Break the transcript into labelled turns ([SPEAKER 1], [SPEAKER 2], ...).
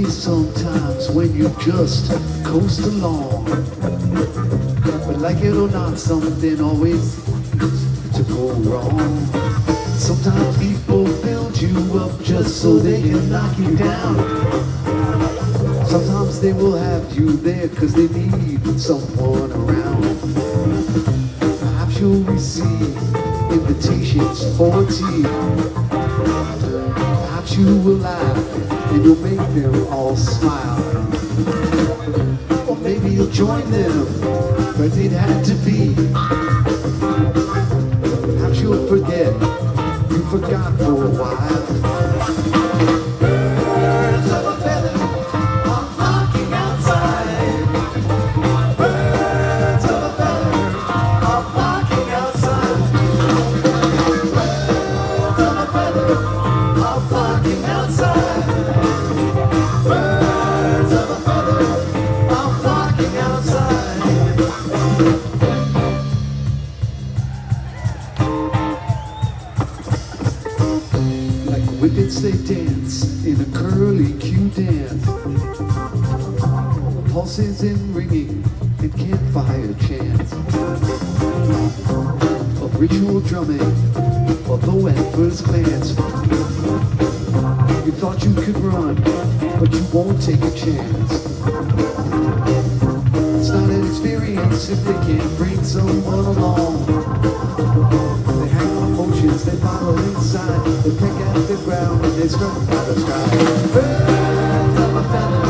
[SPEAKER 1] Sometimes when you just coast along, but like it or not, something always seems to go wrong. Sometimes people build you up just so they can knock you down. Sometimes they will have you there cause they need someone around. Perhaps you'll receive invitations for tea. Perhaps you will laugh and you'll make them all smile. Or maybe you'll join them, but it had to be. Perhaps you'll forget, you forgot for a while. Birds of a feather are flocking outside. Birds of a feather are flocking outside. Birds of a feather are flocking outside. Birds of a feather are flocking outside. Like whippets they dance in a curly Q dance. Pulses and ringing and campfire chants. Of ritual drumming, although at first glance you thought you could run, but you won't take a chance. It's not an experience if they can't bring someone along. They hang on emotions, they follow inside, they pick at the ground and they strike by the sky. Birds of a feather